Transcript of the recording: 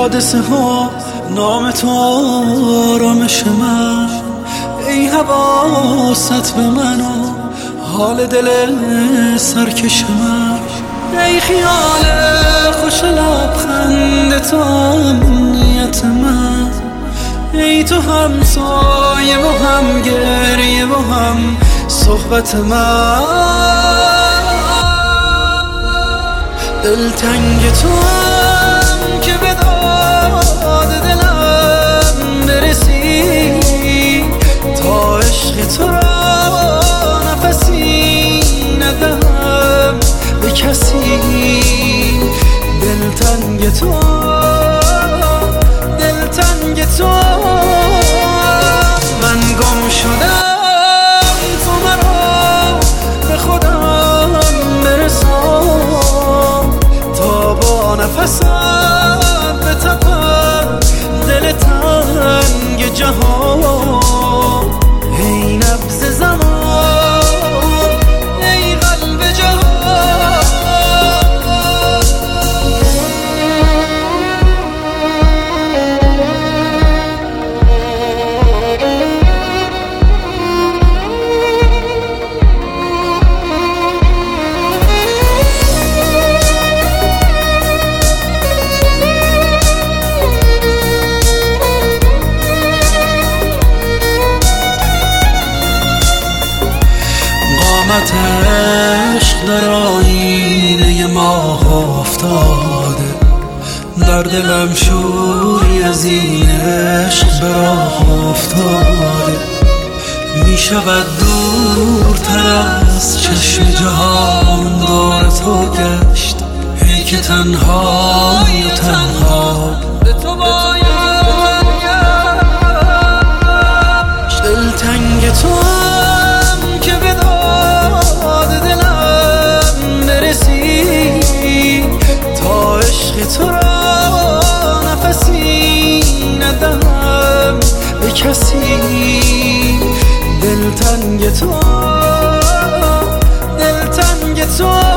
حادثه ها نام تو آرامش من، ای حواست به من و حال دل سرکش من، ای خیال خوش لبخند تو امنیت من، ای تو هم سایه و هم گریه و هم صحبت من، دلتنگ تو هم که به داد دلم برسی، تا عشق تو را نفسی ندهم به کسی، دلتنگ تو من گم شدم، تو مرا به خودم برسان، تا با نفست بتپم دل تنگ جهان، ای نبض زمان ای قلب جهان. قامت عشق در آینه ماه افتاده، در دلم شوری از این عشق به راه افتاده، می شود دورتر از چشم جهان دور تو گشت، ای که تنهایی و تنها به تو باید گشت، دلتنگ تو که به داد دلم برسی، تا عشق تو را نفسی ندهم به کسی، دلتنگ تو